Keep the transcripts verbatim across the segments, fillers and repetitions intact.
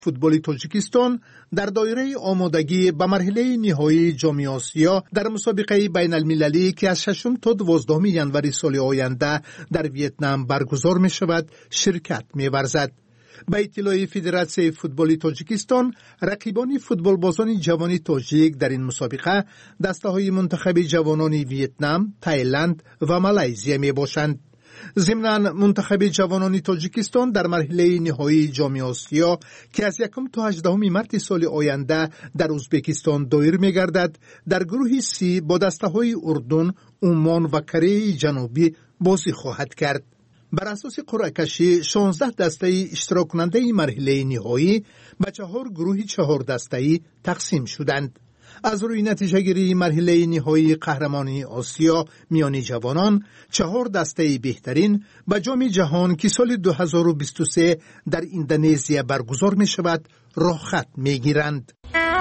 فوتبال تاجیکستان در دایره آمادگی به مرحله نهایی جام آسیا در مسابقه بین المللی که از ششم تا دوازدهم ژانویه سال آینده در ویتنام برگزار می شود شرکت می ورزد. به اطلاع فدراسیون فوتبال تاجیکستان، رقیبان فوتبال بازان جوان تاجیک در این مسابقه دسته های منتخب جوانان ویتنام، تایلند و مالزی می باشند. ضمناً منتخب جوانان تاجیکستان در مرحله نهایی جام آسیا که از یکم تا هجدهم مارس سال آینده در ازبکستان دایر می‌گردد، در گروه سی با دسته‌های اردن، عمان و کره جنوبی بازی خواهد کرد. بر اساس قرعه کشی شانزده دسته اشتراک کننده مرحله نهایی به چهار گروه چهار دسته‌ای تقسیم شدند. از روی نتیجه گیری مرحله نهایی قهرمانی آسیا میان جوانان، چهار دسته بهترین به جام جهان که سال دو هزار و بیست و سه در اندونزیا برگزار می شود راه خط می گیرند.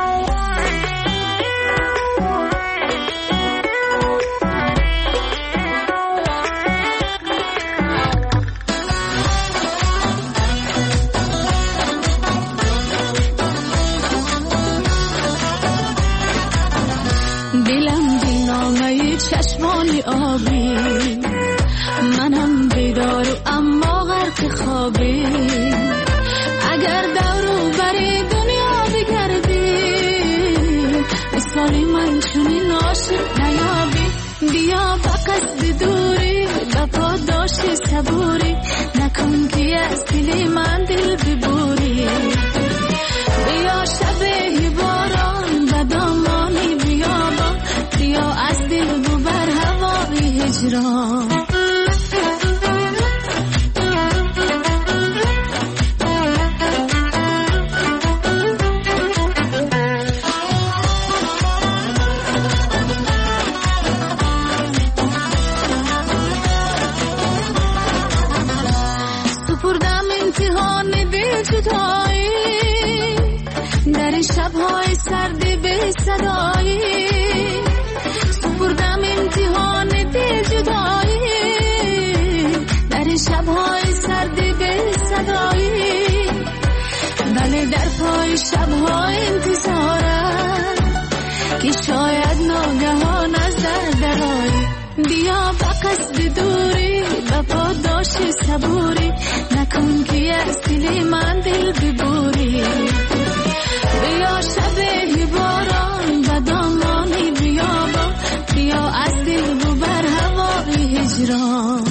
چشمانی آبی منم بیدار و اما غرق خوابی اگر دورو بری دنیا بگردی مثالی من چونین عاشق نیابی بیا با قصد دوری با پاداشی صبوری نکن که از دلی من دل ببوری بیا شبه باران و دامانی بیابان بیا از دل ببر هوای هجران سپردم امتحان دل جدایی در این شب‌های سردی به صدایی سپردم امتحان دل جدایی در این شب‌های سردی به صدایی ولی در پای شب‌های انتظارم که شاید ناگهان از در درایی بیا با قصد دوری با پاداش صبوری نکن که از دل من دل ببوری بیا شبه باران و دامانی بیابان بیا از دل ببر هوای هجران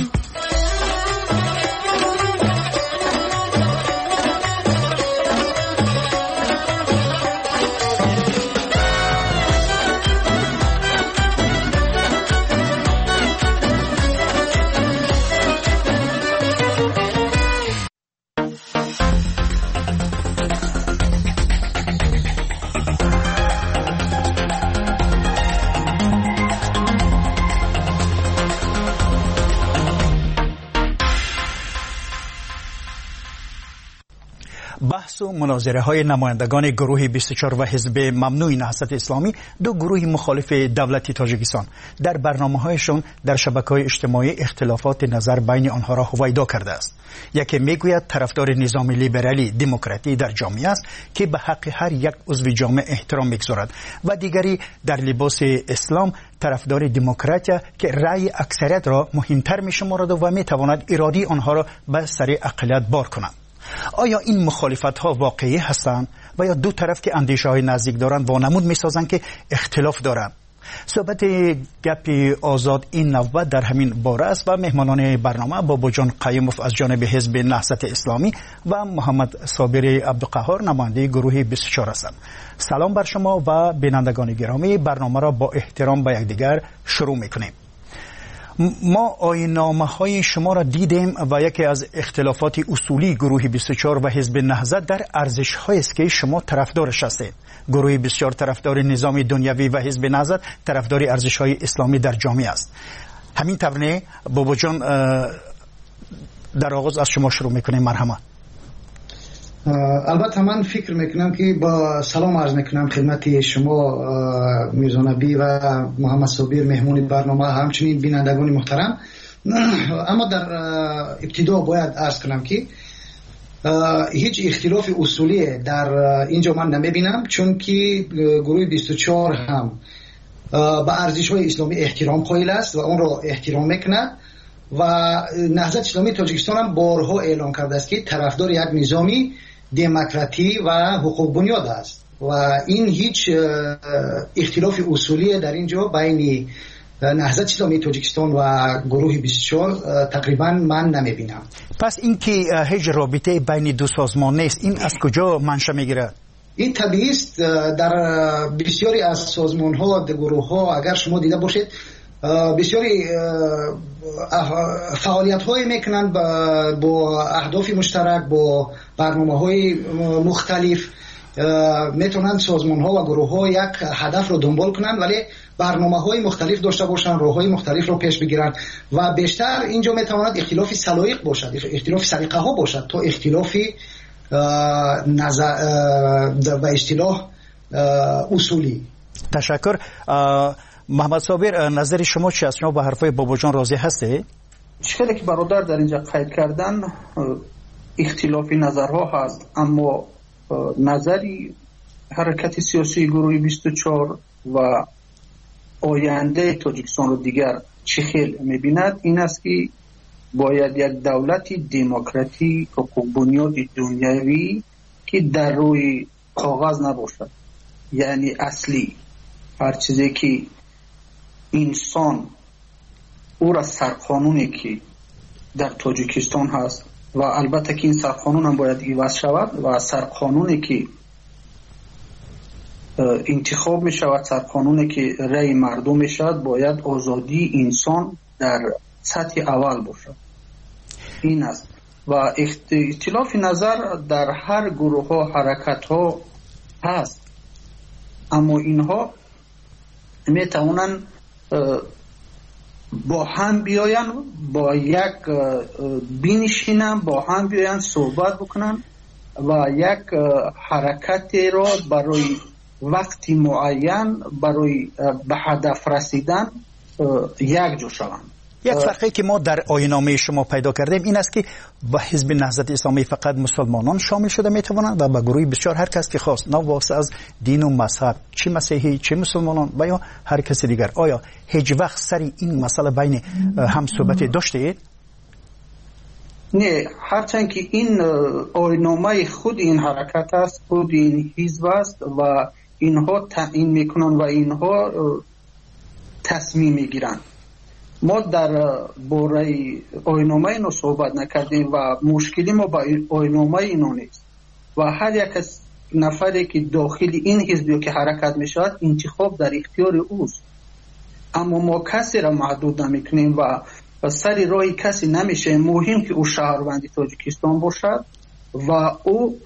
بحث و مناظره های نمایندگان گروه بیست و چهار و حزب ممنوع نهضت اسلامی، دو گروه مخالف دولت تاجیکستان، در برنامه هایشان در شبکه‌های اجتماعی اختلافات نظر بین آنها را هویدا کرده است. یکی میگوید طرفدار نظام لیبرالی دموکراتی در جامعه است که به حق هر یک عضو جامعه احترام میگذارد و دیگری در لباس اسلام طرفدار دموکراتیا که رأی اکثریت را مهمتر میشمارد و میتواند ارادی آنها را به سر اقلیت بار کند. آیا این مخالفت ها واقعی هستند و یا دو طرف که اندیشه های نزدیک دارند وانمود می سازند که اختلاف دارند؟ صحبت گپ آزاد این نوبت در همین باره است و مهمانان برنامه بابا جان قیوموف از جانب حزب نهضت اسلامی و محمد صابر عبدالقهار نماینده گروه بیست و چهار هستند. سلام بر شما و بینندگان گرامی، برنامه را با احترام به یکدیگر شروع میکنیم. ما آیین‌نامه های شما را دیدیم و یکی از اختلافات اصولی گروه بیست و چهار و حزب نهضت در ارزش هایی است که شما طرفدارش هستید. گروه بیست و چهار طرفدار نظام دنیوی و حزب نهضت طرفدار ارزش های اسلامی در جامعه است. همین طور بابا جان، در آغاز از شما شروع میکنیم. مرحبا. البته من فکر میکنم که با سلام عرض میکنم خدمت شما میرزا نبی و محمد صابر مهمون برنامه، همچنین بینندگان محترم. اما در ابتدا باید عرض کنم که هیچ اختلاف اصولی در اینجا من نمیبینم، چون که گروه بیست و چهار هم به ارزش های اسلامی احترام قائل است و اون را احترام میکند و نهضت اسلامی تاجیکستان هم بارها اعلام کرده است که طرفدار یک نظامی دموکراتی و حقوق بنیاد است و این هیچ اختلاف اصولی در اینجا بین نهضت اسلامی تاجیکستان و گروه بیست و چهار تقریبا من نمیبینم. پس این که هیچ رابطه بین دو سازمان نیست، این از کجا منشأ میگیره؟ این طبیعی است. در بسیاری از سازمان ها، گروه ها اگر شما دیده باشید بسیاری فعالیت های میکنند با اهداف مشترک، با برنامه های مختلف. میتونند سازمان ها و گروه ها یک هدف رو دنبال کنند ولی برنامه های مختلف داشته باشند، راه های مختلف رو پیش بگیرند و بیشتر اینجا میتواند اختلاف سلایق باشد، اختلاف سلیقه ها باشد تا اختلاف نظر به اصطلاح اصولی. تشکر. محمد صابر، نظر شما چی است؟ شما با حرفای بابا جان راضی هستی؟ چیزی که برادر در اینجا قید کردن اختلافی نظرها هست، اما نظری حرکت سیاسی گروه بیست و چهار و آینده تاجیکستان رو دیگر چه خیل می‌بیند این است که باید یک دولت دموکراتی حقوق بنیاد دنیوی که در روی کاغذ نباشد، یعنی اصلی هر چیزی که انسان او را سرقانونی که در تاجیکستان هست و البته که این سرقانون هم باید عوض شود و سرقانونی که انتخاب می شود، سرقانونی که رأی مردم می شود، باید آزادی انسان در سطح اول باشد. این است و اختلاف نظر در هر گروه ها حرکت ها هست، اما اینها می توانند با هم بیاین، با یک بینشینن، با هم بیاین صحبت بکنن و یک حرکت را برای وقتی معین برای به هدف رسیدن یک جو شوند. یک فرقی که ما در آیین‌نامه شما پیدا کردیم این است که با حزب نهضت اسلامی فقط مسلمانان شامل شده میتوانند و با گروه بسیار هر کس که خواست، ناواسطه از دین و مذهب، چه مسیحی چه مسلمانان و یا هر کس دیگر. آیا هیچ وقت سری این مسئله بین هم صحبت داشته؟ نه، هرچند که این آیین‌نامه خود این حرکت است، خود این حزب است و اینها تعیین میکنن و اینها تصمیم میگیرن. ما در باره آیین‌نامه اینو صحبت نکردیم و مشکلی ما با آیین‌نامه اینو نیست و هر یک از نفری که داخل این حزبی که حرکت میشود انتخاب در اختیار اوست، اما ما کسی را محدود نمیکنیم و سری رای کسی نمیشه. مهم که او شهروند تاجیکستان باشد و او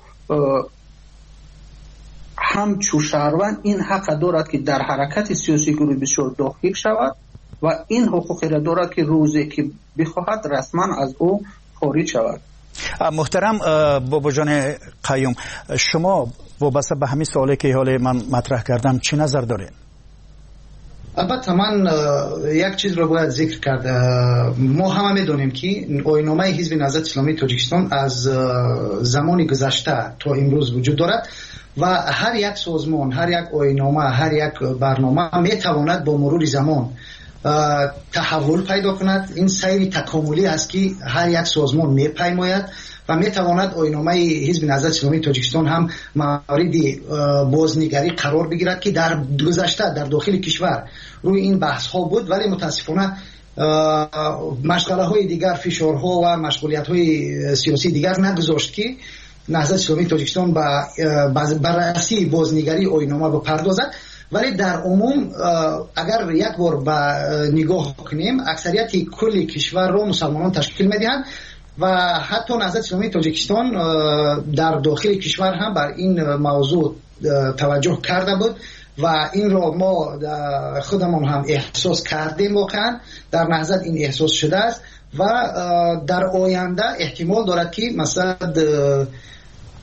همچو شهروند این حق دارد که در حرکت سیاسی گروه بسیار داخل شود و این حقوق را دارد که روزی که بخواهد رسما از او خارج شود. محترم بابا جان قیوم، شما وابسته به همین سوالی که حالا من مطرح کردم چی نظر دارید؟ البته من یک چیز رو باید ذکر کرد. ما همه میدونیم که آیین‌نامه حزب نهضت اسلامی تاجیکستان از زمان گذشته تا امروز وجود دارد و هر یک سازمان، هر یک آیین‌نامه، هر یک برنامه میتواند با مرور زمان تحول پیدا کند. این سیر تکاملی است که هر یک سازمان میپیماید و میتواند آیین‌نامه حزب نهضت اسلامی تاجیکستان هم مورد بازنگری قرار بگیرد که در گذشته در داخل کشور روی این بحث ها بود، ولی متاسفانه مشغله های دیگر، فشارها و مشغولیت های سیاسی دیگر نگذاشت که نهضت اسلامی تاجیکستان با بررسی بازنگری آیین‌نامه بپردازد. ولی در عموم اگر یک بار به نگاه کنیم اکثریت کل کشور رو مسلمانان تشکیل میدهند و حتی نهضت اسلامی تاجیکستان در داخل کشور هم بر این موضوع توجه کرده بود و این را ما خودمون هم احساس کردیم. واقعا در نهضت این احساس شده است و در آینده احتمال دارد که مثلا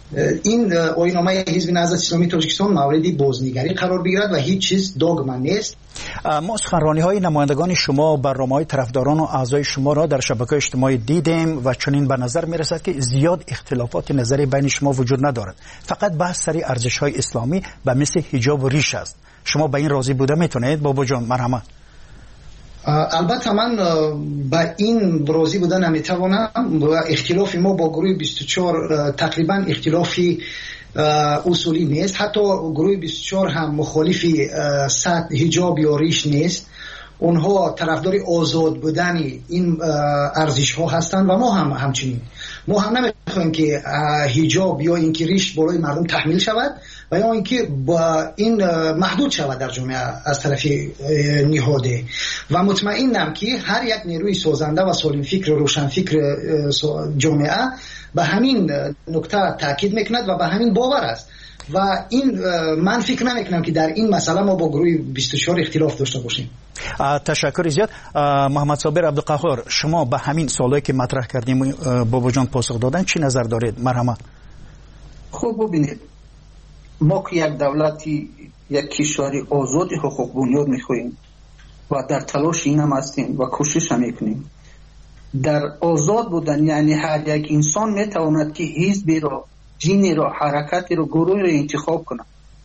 این آیین‌نامه حزب نهضت اسلامی تاجیکستان موردی بازنگری قرار بگیرد و هیچ چیز داغمه نیست. ما سخنرانی های نمایندگان شما، برنامه های طرفداران و اعضای شما را در شبکه اجتماعی دیدیم و چنین به نظر می رسد که زیاد اختلافات نظری بین شما وجود ندارد، فقط بحث سر ارزش های اسلامی و مثل حجاب و ریش است. شما به این راضی بوده میتونید بابا جان؟ مرحمت. البته من با این راضی بودن نمیتوانم. اختلاف ما با گروه بیست و چهار تقریبا اختلافی اصولی نیست. حتی گروه بیست و چهار هم مخالف سطح حجاب یا ریش نیست. اونها طرفدار آزاد بودن این ارزش ها هستند و ما هم همچنین. ما هم نمیخوایم که حجاب یا اینکه ریش بالای مردم تحمیل شود و یا اینکه با این محدود شود در جامعه از طرف نهاده. و مطمئنم که هر یک نیروی سازنده و سالم فکر و روشن فکر جامعه به همین نکته تاکید میکند و به همین باور است. و این من فکر نمیکنم که در این مسئله ما با گروه بیست و چهار اختلاف داشته باشیم. تشکر زیاد. محمد صابر عبدالقهار، شما به همین سوالایی که مطرح کردیم بابا جان پاسخ دادن چی نظر دارید؟ مرحمت. خب ببینید، ما که یک دولتی، یک کشوری آزاد حقوق بنیاد میخواهیم و در تلاش این هم هستیم و کوشش هم میکنیم. در آزاد بودن یعنی هر یک انسان میتواند که حزبی را، جینی را، حرکتی را، گروهی را انتخاب کنه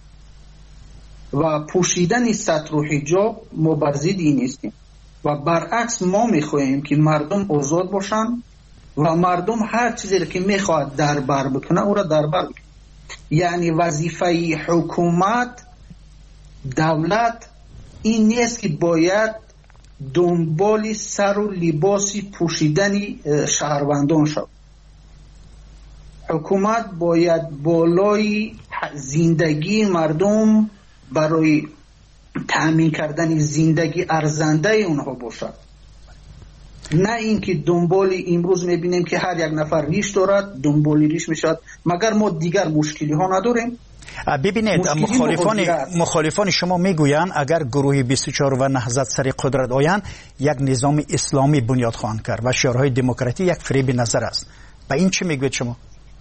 و پوشیدن سطر و حجاب ما بر ضد این نیستیم و برعکس ما میخواهیم که مردم آزاد باشن و مردم هر چیزی را که میخواد دربر بکنه او را دربر بکنه. یعنی وظیفه حکومت، دولت این نیست که باید دنبال سر و لباسی پوشیدن شهروندان شد. حکومت باید بالای زندگی مردم برای تأمین کردن زندگی ارزنده اونها باشد، نه اینکه دنبال امروز میبینیم که هر یک نفر ریش دارد دنبال ریش میشد، مگر ما دیگر مشکلی ها نداریم. ببینید، مخالفان مخالفان شما میگویند اگر گروه بیست و چهار و نهضت سر قدرت آیند یک نظام اسلامی بنیاد خواهند کرد و شعارهای دموکراسی یک فریب نظر است. به این چه میگوید شما؟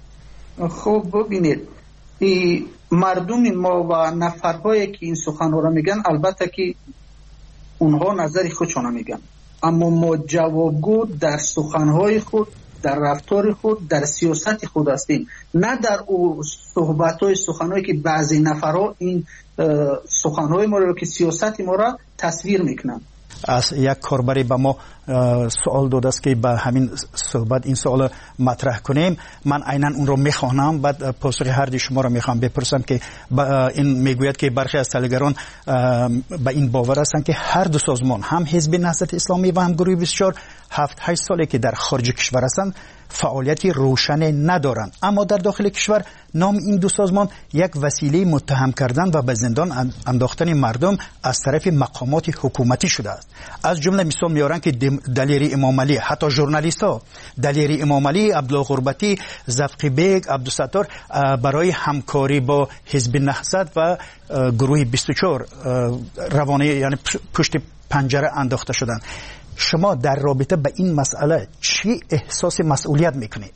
خب ببینید، این مردم ما و نفرهایی که این سخنها را میگن البته که اونها نظری خودشون میگن، اما ما جوابگو در سخنهای خود، در رفتار خود، در سیاست خود هستیم، نه در او صحبت‌های سخنهایی که بعضی نفرها این سخنهای ما را که سیاست ما را تصویر میکنن. از یک کاربری به ما سوال داده است که به همین صحبت این سوال مطرح کنیم. من عیناً اون رو میخوانم، بعد پاسخ هر دی شما رو میخوام بپرسم که این میگوید که برخی از تحلیلگران به این باور هستند که هر دو سازمان، هم حزب نهضت اسلامی و هم گروه بیست و چهار، هفت هشت ساله که در خارج کشور هستند فعالیتی روشن ندارند، اما در داخل کشور نام این دو سازمان یک وسیله متهم کردن و به زندان انداختن مردم از طرف مقامات حکومتی شده است. از جمله مثال میارن که دلیری امام علی، حتی ژورنالیست ها، دلیری امام علی، عبدالله غربتی، زفقی بیگ، عبدالستار برای همکاری با حزب نهضت و گروه بیست و چهار روانه، یعنی پشت پنجره انداخته شدند. شما در رابطه به این مسئله چی احساس مسئولیت میکنید؟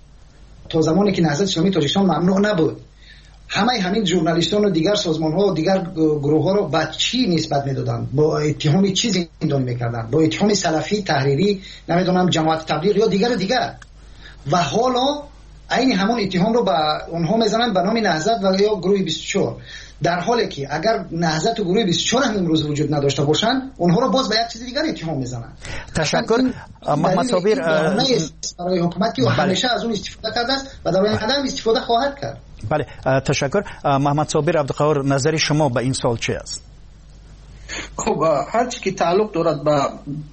تا زمانی که نهضت اسلامی تاجیکستان ممنوع نبود، همه همین ژورنالیستان و دیگر سازمان ها و دیگر گروه ها رو با چی نسبت میدادن؟ با اتهام چی زندانی میکردن؟ با اتهام سلفی، تحریری، نمیدونم جماعت تبلیغ یا دیگر دیگر. و حالا عین همون اتهام رو به اونها میزنن به نام نهضت و یا گروه بیست و چهار، در حالی که اگر نهضت و گروه بیست و چهار هم امروز وجود نداشته باشن اونها رو باز به یک چیز دیگر اتهام میزنن. تشکر محمد صابر. برای حکومت که همیشه از اون استفاده کرده است و در آینده هم استفاده خواهد کرد. بله، تشکر. محمد صابر عبدالقهار، نظر شما به این سوال چه است؟ خب هر چی که تعلق دارد به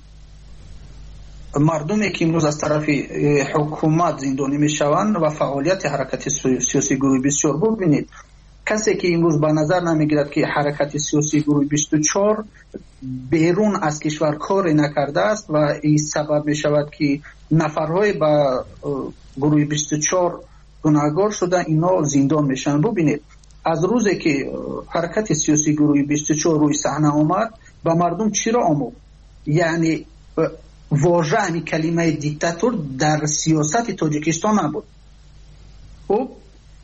مردمی که امروز از طرف حکومت زندانی میشوند و فعالیت حرکت سیاسی گروه بیست و چهار، ببینید کسی که امروز به نظر نمیگیرد که حرکت سیاسی گروه بیست و چهار بیرون از کشور کار نکرده است و این سبب می شود که نفرهای با گروه بیست و چهار گناهکار شده اینا زندان میشن. ببینید از روزی که حرکت سیاسی گروه بیست و چهار روی صحنه آمد به مردم چی را آموخت؟ یعنی واژه همین کلمه دیکتاتور در سیاست تاجیکستان نبود. خب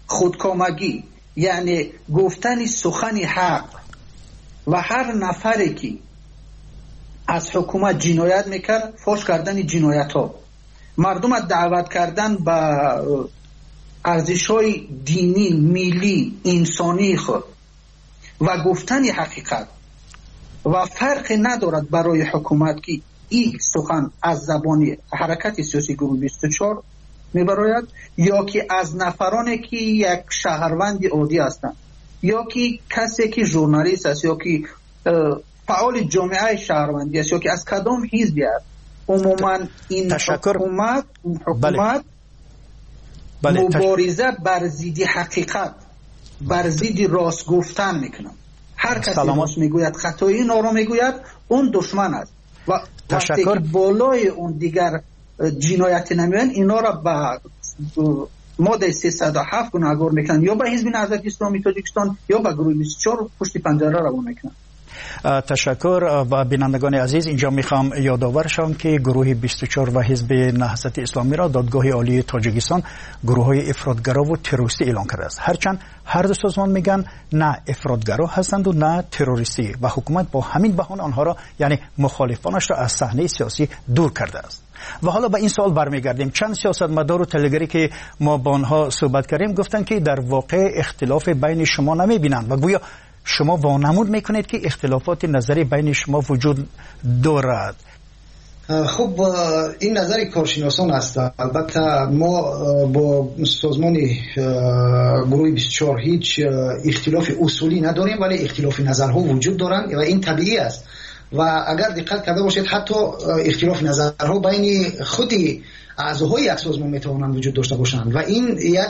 خودکامگی، یعنی گفتن سخن حق و هر نفری که از حکومت جنایت میکرد فاش کردن جنایت ها، مردم دعوت کردن به ارزش های دینی، ملی، انسانی خود و گفتن حقیقت. و فرق ندارد برای حکومت که این سخن از زبان حرکت سیاسی گروه بیست و چهار میبراید یا که از نفرانی که یک شهروند عادی هستند یا که کسی که ژورنالیست است یا که فعال جامعه شهروندی است یا که از کدام حزبی است. عموما این تشکر. حکومت حکومت بله. بله. مبارزه بر ضد حقیقت، بر ضد راست گفتن میکنه. هر کسی راست میگوید خطایی اینا رو میگوید اون دشمن است و وقتی که بالای اون دیگر جنایت نمیان اینا را به ماده سیصد و هفت گناهکار میکنن یا به حزب نهضت اسلامی تاجیکستان یا به گروه بیست و چهار پشت پنجره روان میکنن. تشکر. و بینندگان عزیز، اینجا میخوام یادآور شوم که گروه بیست و چهار و حزب نهضت اسلامی را دادگاه عالی تاجیکستان گروه های افراطگرا و تروریستی اعلام کرده است. هرچند هر دو سازمان میگن نه افراطگرا هستند و نه تروریستی و حکومت با همین بهانه آنها را یعنی مخالفانش را از صحنه سیاسی دور کرده است. و حالا به این سوال برمیگردیم. چند سیاستمدار و تلگری که ما با آنها صحبت کردیم گفتن که در واقع اختلاف بین شما نمیبینند و گویا شما وانمود میکنید که اختلافات نظری بین شما وجود دارد. خب این نظر کارشناسان است. البته ما با سازمان گروه بیست و چهار هیچ اختلاف اصولی نداریم، ولی اختلاف نظرها وجود دارند و این طبیعی است. و اگر دقت کرده باشید حتی اختلاف نظرها بین خود اعضاهای یک سازمان میتوانند وجود داشته باشند و این یک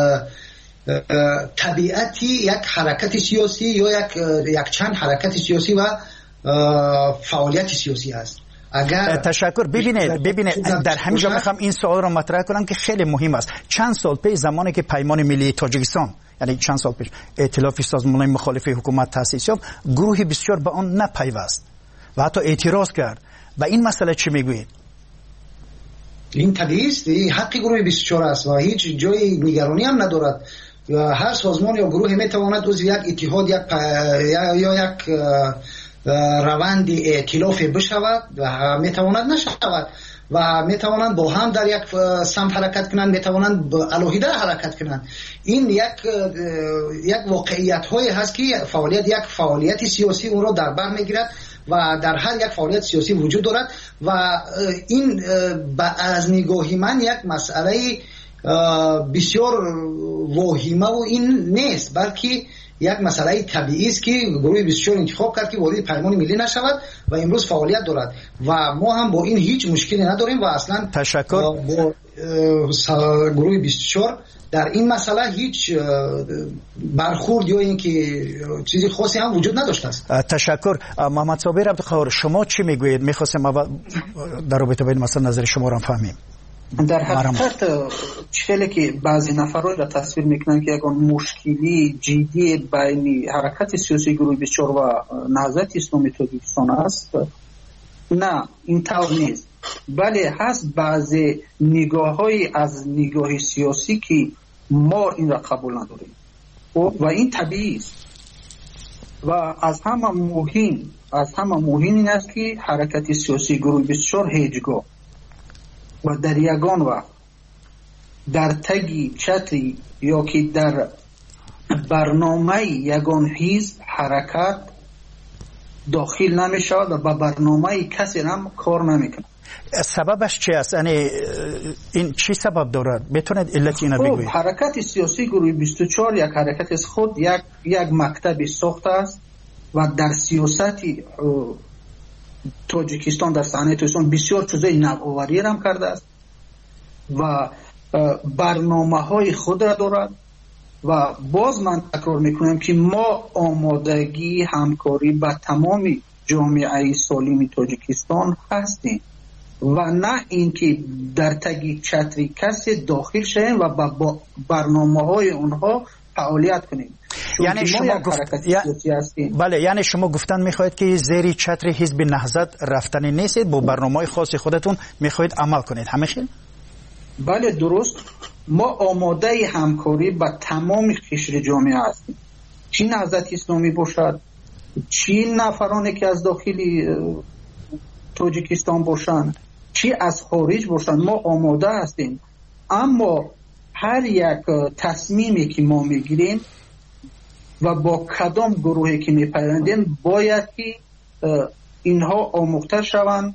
طبیعتی یک حرکت سیاسی یا یک یک چند حرکت سیاسی و فعالیت سیاسی است. اگر تشکر. ببینید ببینید در همینجا میخوام این سوال رو مطرح کنم که خیلی مهم است. چند سال پیش زمانی که پیمان ملی تاجیکستان یعنی چند سال پیش ائتلاف سازمان‌های مخالف حکومت تأسیس یافت، گروه بیست و چهار به آن نپیوست و حتی اعتراض کرد. و این مسئله چی میگویید؟ این طبیعی است، این حق گروه بیست و چهار است و هیچ جای نگرانی هم ندارد. هر سازمان یا گروه میتواند عضو یک اتحاد یک یا یک روند ائتلاف بشود و میتواند نشود و میتوانند با هم در یک سمت حرکت کنند، میتوانند علاهیده حرکت کنند. این یک یک واقعیت هایی هست که فعالیت یک فعالیت سیاسی اون را در بر میگیرد و در هر یک فعالیت سیاسی وجود دارد و این از نگاهی من یک مسئله بسیار واهمه و این نیست، بلکه یک مسئله طبیعی است که گروه بیست و چهار انتخاب کرد که وارد پیمان ملی نشود و امروز فعالیت دارد و ما هم با این هیچ مشکلی نداریم و اصلا تشکر. با گروه بیست و چهار در این مسئله هیچ برخورد یا اینکه چیزی خاصی هم وجود نداشته است. تشکر. محمد صابر عبدالقهار، شما چی میگویید؟ میخواستم اول در رابطه با این مسئله نظر شما را فهمیم. در حقیقت چیزی که بعضی نفرها را تصویر میکنن که یک مشکلی جدی بین حرکت سیاسی گروه بیست و چهار و نهضت اسلامی تاجیکستان است، نه این طور نیست، بله هست بعضی نگاه های از نگاه سیاسی که ما این را قبول نداریم و این طبیعی است. و از همه مهم از همه مهم این است که حرکت سیاسی گروه بیست و چهار هیچگاه و در یگان وقت در تگی چتری یا که در برنامه یگان حزب حرکت داخل نمیشه و با برنامه کسی هم کار نمیکنه. سببش چی است؟ یعنی این چی سبب دارد؟ بتونید علت اینو بگویید؟ حرکت سیاسی گروه بیست و چهار یک حرکت از خود یک یک مکتب ساخته است و در سیاست تاجیکستان در صحنه تاجیکستان بسیار چیزای نوآوری هم کرده است و برنامه های خود را دارد و باز من تکرار میکنم که ما آمادگی همکاری با تمام جامعه سالم تاجیکستان هستیم و نه اینکه در تگی چتری کسی داخل شویم و با برنامه های اونها فعالیت کنیم. یعنی شما گفت... یا... بله یعنی شما گفتن میخواهید که زیر چتر حزب نهضت رفتنی نیستید، با برنامه خاص خودتون میخواهید عمل کنید، همین خیلی؟ بله درست. ما آماده همکاری با تمام قشر جامعه هستیم، چی نهضت اسلامی باشد، چی نفرانی که از داخل تاجیکستان باشند، چی از خارج باشند، ما آماده هستیم. اما هر یک تصمیمی که ما میگیریم و با کدام گروهی که میپیوندیم باید که اینها آموخته شوند،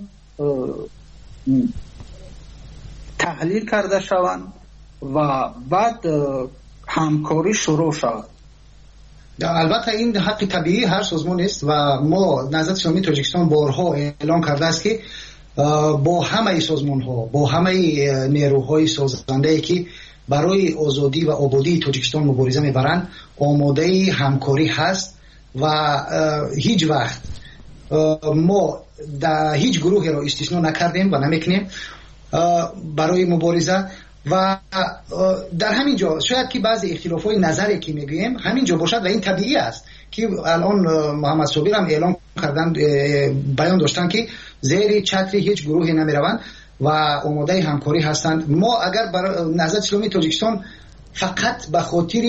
تحلیل کرده شوند و بعد همکاری شروع شود. البته این حق طبیعی هر سازمان است و ما نهضت اسلامی تاجیکستان بارها اعلام کرده است که با همه سازمان ها، با همه نیروهای سازنده که برای آزادی و آبادی تاجیکستان مبارزه میبرند آماده همکاری هست و هیچ وقت ما در هیچ گروهی را استثنا نکردیم و نمیکنیم برای مبارزه. و در همین جا شاید که بعضی اختلافات نظری که میگوییم همین جا باشد و این طبیعی است که الان محمد صابر هم اعلام کردن، بیان داشتن که زیر چتر هیچ گروهی نمیروند و آماده همکاری هستند. ما اگر برای نهضت اسلامی تاجیکستان فقط به خاطر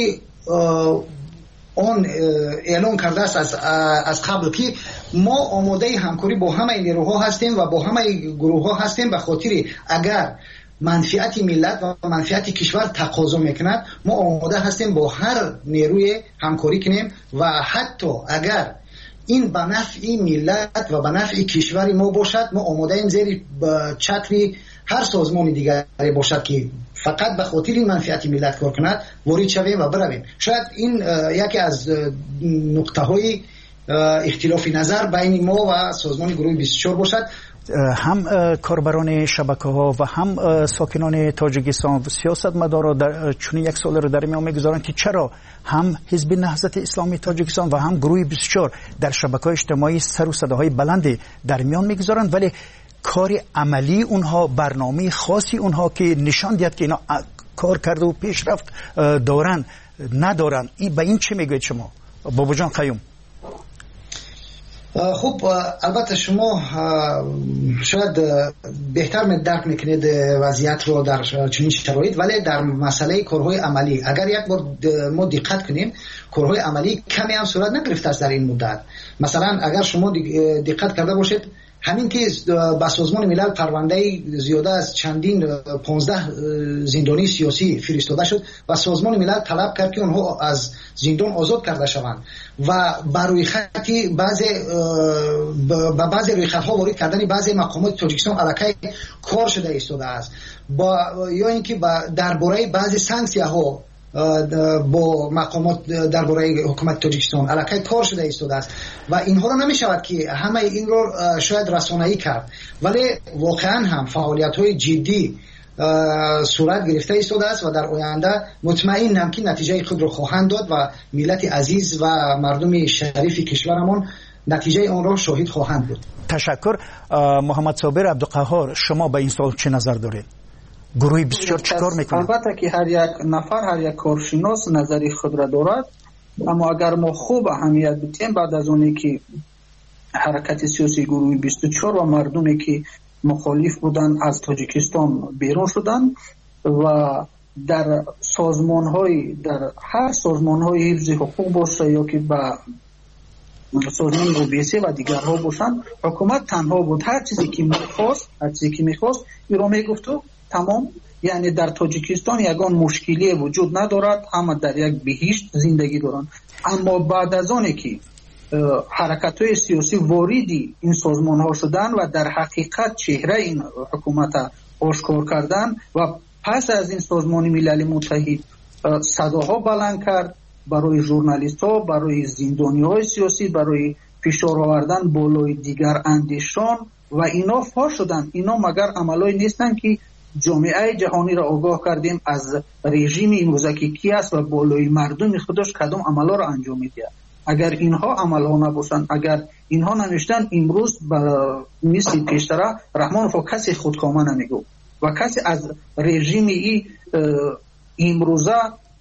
اون اعلام کرده است از از قبل که ما آماده همکاری با همه نیروها هستیم و با همه گروه ها هستیم، به خاطر اگر منفعت ملت و منفعت کشور تقاضا میکند ما آماده هستیم با هر نیروی همکاری کنیم و حتی اگر این به نفع ملت و به نفع کشور ما باشد ما آماده ایم زیر چتر هر سازمان دیگری باشد که فقط به خاطر این منفعت ملت کار کند وارد شویم و برویم. شاید این یکی از نقطه های اختلاف نظر بین ما و سازمان گروه بیست و چهار باشد. هم کاربران شبکه ها و هم ساکنان تاجیکستان و سیاست مدارا در چون یک سال رو در میان میگذارند که چرا هم حزب نهضت اسلامی تاجیکستان و هم گروه بیست و چهار در شبکه‌های اجتماعی سر و صداهای بلند در میان میگذارند ولی کار عملی اونها، برنامه خاصی اونها که نشان دهد که اینا کار کرده و پیشرفت دارن ندارن. این به این چه میگوید شما بابا جان قیوم؟ خب البته شما شاید بهتر درک میکنید وضعیت رو در چنین شرایط، ولی در مسئله کارهای عملی اگر یک بار ما دقت کنیم کارهای عملی کمی هم صورت نگرفته است در این مدت. مثلا اگر شما دقت کرده باشید همین که با سازمان ملل پرونده زیاده از چندین پانزده زندانی سیاسی فرستاده شد و سازمان ملل طلب کرد که اونها از زندان آزاد کرده شوند و برای خطی بعضی با بعضی روی خطها وارد کردن بعضی مقامات تاجیکستان علاقه کار شده ایستاده است با یا اینکه درباره بعضی سانکسیه ها با مقامات درباره حکومت تاجیکستان علاقه کار شده ایستاده است و اینها رو نمیشود که همه این رو شاید رسانه‌ای کرد، ولی واقعا هم فعالیت‌های جدی صورت گرفته ایستاده است و در آینده مطمئنم که نتیجه خود رو خواهند داد و ملت عزیز و مردم شریف کشورمان نتیجه آن را شاهد خواهند بود. تشکر. محمد صابر عبدالقهار، شما به این سوال چه نظر دارید؟ گروه بیست و چهار چیکار میکنه؟ البته که هر یک نفر، هر یک کارشناس نظری خود را دارد، اما اگر ما خوب اهمیت بدیم بعد از اونی که حرکت سیاسی گروه بیست و چهار و مردمی که مخالف بودن از تاجیکستان بیرون شدن و در سازمان های در هر سازمان های حفظ حقوق باشه یا که با سازمان اوبیسی و دیگرها باشن، حکومت تنها بود هر چیزی که میخواست هر چیزی که میخواست ایران میگفت تمام، یعنی در تاجیکستان یگان مشکلی وجود ندارد، همه در یک بهشت زندگی دارند. اما بعد از آنی که حرکت های سیاسی واردی این سازمان ها شدن و در حقیقت چهره این حکومت آشکار کردن و پس از این سازمان ملل متحد صداها بلند کرد برای ژورنالیست ها، برای زندانی های سیاسی، برای فشار آوردن بالای دیگر اندیشان و اینا فاش شدن. اینا مگر عملای نیستن که جامعه جهانی را آگاه کردیم از رژیم امروزکی کی است و بالای مردم خودش کدام عملا را انجام میده. اگر اینها عملها نباشند، اگر اینها نمیشتن، امروز با مثل پیشتره رحمان فا کسی خودکامه نمیگو و کسی از رژیم ای امروزه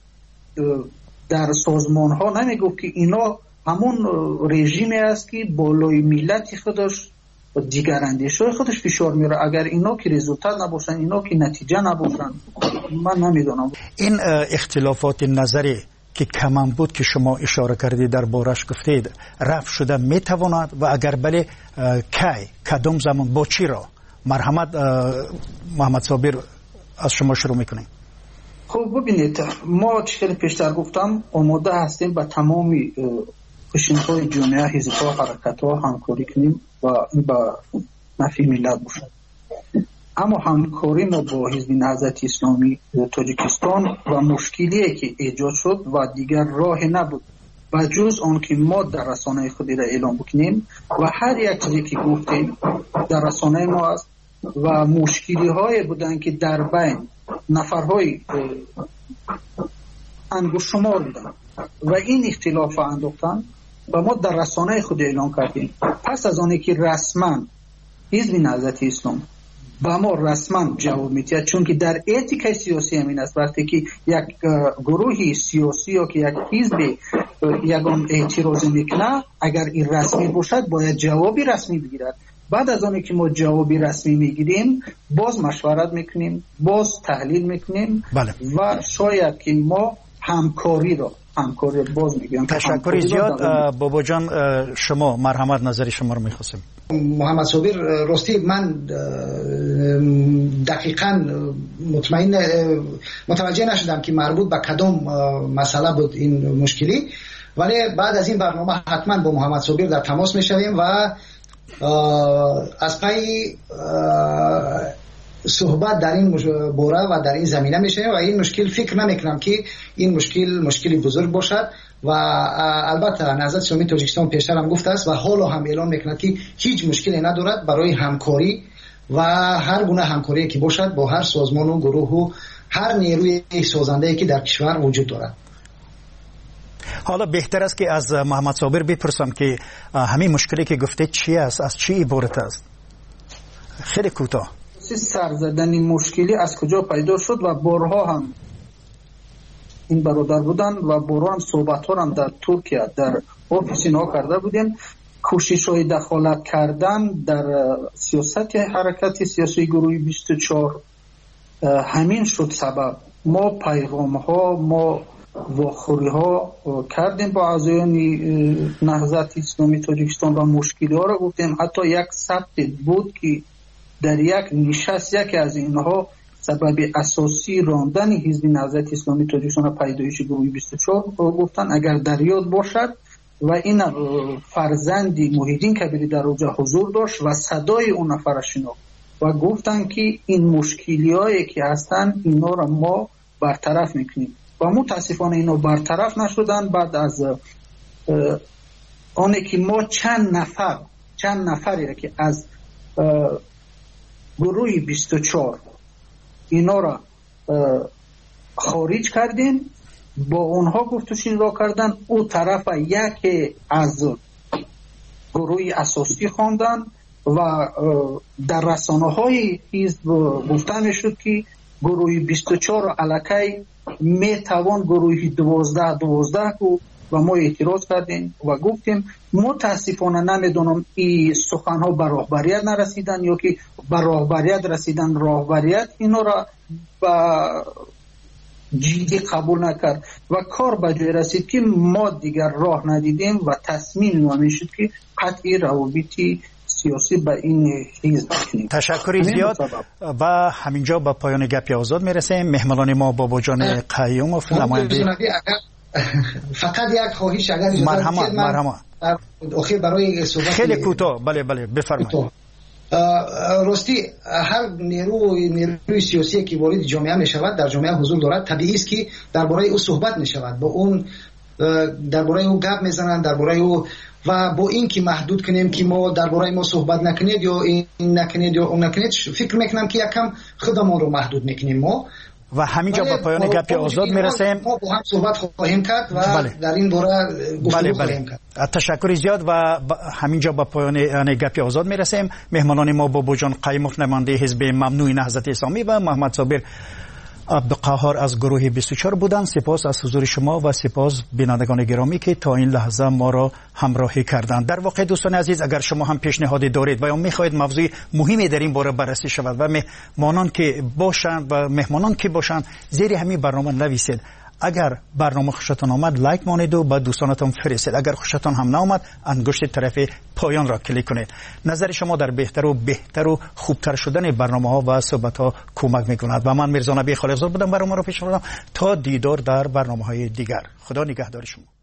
در سازمان ها نمیگو که اینا همون رژیمی است که بالای ملت خودش دیگر اندیشه خودش فشار میاره. اگر اینا که رزولتات نباشن، اینا که نتیجه نباشن، من نمیدونم. این اختلافات نظری که کمان بود که شما اشاره کردید در بارش گفتید رفع شده میتواند و اگر بله کی کدام زمان با چی را؟ مرحمت محمد صابر از شما شروع میکنیم. خب ببینید، ما چیزی پیشتر گفتم آماده هستیم با تمامی قشنهای جامعه، حزب‌ها، حرکت‌ها همکاری کنیم و این با نفع ملت باشد. اما همکاری ما با حزب نهضت اسلامی تاجیکستان و مشکلی که ایجاد شد و دیگر راه نبود و جز آن که ما در رسانه خودی را اعلام بکنیم و هر یک چیزی که گفتیم در رسانه ما است و مشکلی های بودن که در بین نفرهای انگشت شمار بودن و این اختلاف انداختن و ما در رسانه خود اعلام کردیم. پس از آنی که رسما حزب نهضت اسلام با ما رسما جواب میدهد، چون که در اتیک سیاسی همین است وقتی که یک گروهی سیاسی یا که یک حزب یگان اعتراض میکنه، اگر این رسمی باشد باید جوابی رسمی بگیرد. بعد از آنی که ما جوابی رسمی میگیریم باز مشورت میکنیم، باز تحلیل میکنیم بله. و شاید که ما همکاری را همکاری باز میگیم. تشکر زیاد. بابا جان شما مرحمت نظری شما رو میخواستیم. محمد صابر راستی من دقیقاً مطمئن متوجه نشدم که مربوط به کدام مسئله بود این مشکلی، ولی بعد از این برنامه حتما با محمد صابر در تماس میشویم و از پای صحبت در این باره و در این زمینه میشه و این مشکل فکر نمیکنم که این مشکل مشکلی بزرگ باشد و البته نهضت اسلامی تاجیکستان پیشتر هم گفته است و حالا هم اعلام میکند که هیچ مشکلی ندارد برای همکاری و هر گونه همکاری که باشد با هر سازمان و گروه و هر نیروی سازنده که در کشور وجود دارد. حالا بهتر است که از محمد صابر بپرسم که همین مشکلی که گفته چی است، از چی عبارت است؟ خیلی کوتاه. سر زدن این مشکلی از کجا پیدا شد و بارها هم این برادر بودن و بارها هم صحبت ها هم در ترکیه در آفیس اینا کرده بودیم. کوشش های دخالت کردن در سیاست حرکت سیاسی گروهی بیست و چهار همین شد سبب. ما پیغام ها ما واخوری ها کردیم با اعضایان نهضت اسلامی تاجیکستان و مشکلی ها را گفتیم. حتی یک ثبت بود که در یک نشست یکی از اینها سبب اساسی راندن حزب نهضت اسلامی تاجیکستان پیدایش گروه بیست و چهار گفتن اگر در یاد باشد و این فرزندی محیدین کبیری در اوجه حضور داشت و صدای اون نفر شناخت و گفتن که این مشکلی هایی که هستن اینا را ما برطرف میکنیم و متاسفانه اینا برطرف نشدن. بعد از آنه که ما چند نفر چند نفری که از گروه بیست و چهار اینا را خارج کردیم، با اونها گفت و شنود کردن، او طرف یک از گروه اساسی خواندن و در رسانه های حزب گفته میشد که گروه بیست و چهار الکی میتوان گروه دوازده دوازده کو و ما اعتراض کردیم و گفتیم متاسفانه نمیدونم این سخن ها به راهبریت نرسیدن یا که به راهبریت رسیدن، راهبریت اینا را با جدی قبول نکرد و کار به جای رسید که ما دیگر راه ندیدیم و تصمیم ما میشد که قطعی روابطی سیاسی به این حزب کنیم. تشکر زیاد و همینجا به پایان گپی آزاد میرسیم. مهمانان ما بابا جان قیوموف نماینده فقط یک خواهش اگر اجازه مرحمت مرحمت اخیر برای صحبت خیلی کوتاه. بله بله بفرمایید. راستی هر نیرو نیروی سیاسی که وارد جامعه می شود در جامعه حضور دارد، طبیعی است که درباره او صحبت می شود، با اون درباره او گپ میزنند، درباره او و با این که محدود کنیم که ما درباره ما صحبت نکنید یا این نکنید یا اون نکنید، فکر میکنم که یکم خودمون رو محدود میکنیم ما و همینجا با پایان گپی آزاد میرسیم. ما با هم صحبت خواهیم کرد و بله. در این باره گفتگو بله خواهیم بله. کرد. تشکر زیاد و همینجا با پایان گپی آزاد میرسیم. مهمانان ما بابا جان قیوموف نماینده حزب ممنوع نهضت اسلامی و محمد صابر عبدالقهار از گروه بیست و چهار بودند. سپاس از حضور شما و سپاس بینندگان گرامی که تا این لحظه ما را همراهی کردند. در واقع دوستان عزیز، اگر شما هم پیشنهادی دارید و یا می‌خواهید موضوع مهمی در این باره بررسی شود و مهمانان که باشند و مهمانان که باشند زیر همین برنامه نویسید. اگر برنامه خوشتان آمد لایک مانید و با دوستانتان فرستید. اگر خوشتان هم نآمد انگشت طرف پایان را کلیک کنید. نظر شما در بهتر و بهتر و خوبتر شدن برنامه ها و صحبت ها کمک میکند. و من میرزا نبی خالقزاد بودم برنامه را پیش بردم. تا دیدار در برنامه های دیگر. خدا نگهدار شما.